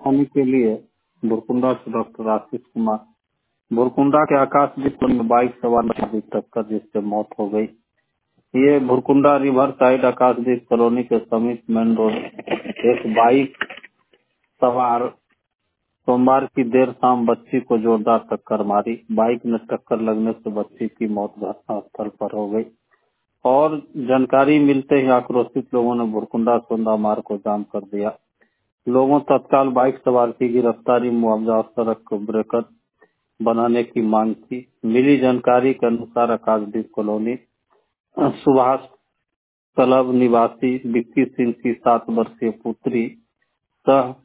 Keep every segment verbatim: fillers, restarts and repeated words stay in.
होने के लिए बुरकुंडा से डॉक्टर आशीष कुमार। बुरकुंडा के आकाशदीप में बाइक सवार की टक्कर जिससे मौत हो गई। ये Burkunda river side Akashdeep colony के समीप मेन रोड एक बाइक सवार सोमवार की देर शाम बच्ची को जोरदार टक्कर मारी। बाइक में टक्कर लगने से बच्ची की मौत घटनास्थल पर हो गई और जानकारी मिलते ही आक्रोशित लोगों ने बुरकुंडा सोंदा मार्ग को जाम कर दिया। लोगों तत्काल बाइक सवार की गिरफ्तारी, मुआवजा और सड़क को ब्रेकर बनाने की मांग की। मिली जानकारी के अनुसार आकाशदीप कॉलोनी सुभाष तलब निवासी विक्की सिंह की सात वर्षीय पुत्री सह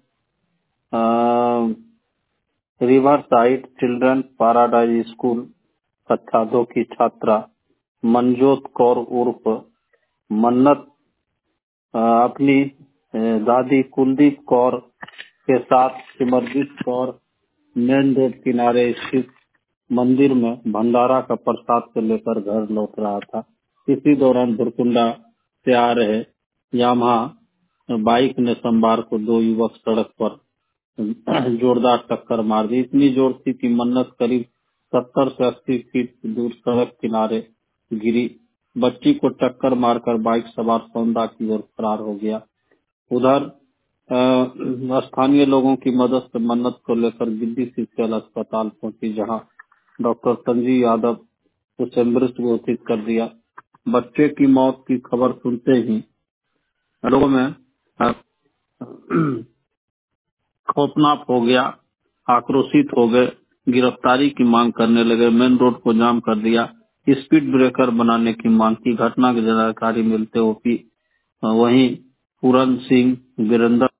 river side children paradise school कक्षा दो की छात्रा मनजोत कौर उर्फ मन्नत अ, अपनी अ, दादी कुलदीप कौर के साथ सिमरजीत कौर मेन रोड किनारे स्थित मंदिर में भंडारा का प्रसाद से लेकर घर लौट रहा था। इसी दौरान बुरकुंडा से आ रहे यामाहा बाइक ने सोमवार को दो युवक सड़क पर जोरदार टक्कर मार दी। इतनी जोर थी कि मन्नत करीब सत्तर से अस्सी फीट दूर सड़क किनारे गिरी। बच्ची को टक्कर मारकर बाइक सवार सौंदा की ओर फरार हो गया। उधर अ, स्थानीय लोगों की मदद से मन्नत को लेकर गिद्दी सीसीएल अस्पताल पहुंची, जहां डॉक्टर संजीव यादव उसे मृत घोषित कर दिया। बच्चे की मौत की खबर सुनते ही लोगों में अ, खौफनाक हो गया, आक्रोशित हो गए, गिरफ्तारी की मांग करने लगे, मेन रोड को जाम कर दिया, स्पीड ब्रेकर बनाने की मांग की। घटना की जानकारी मिलते ओपी वहीं पूरन सिंह वीरेंद्र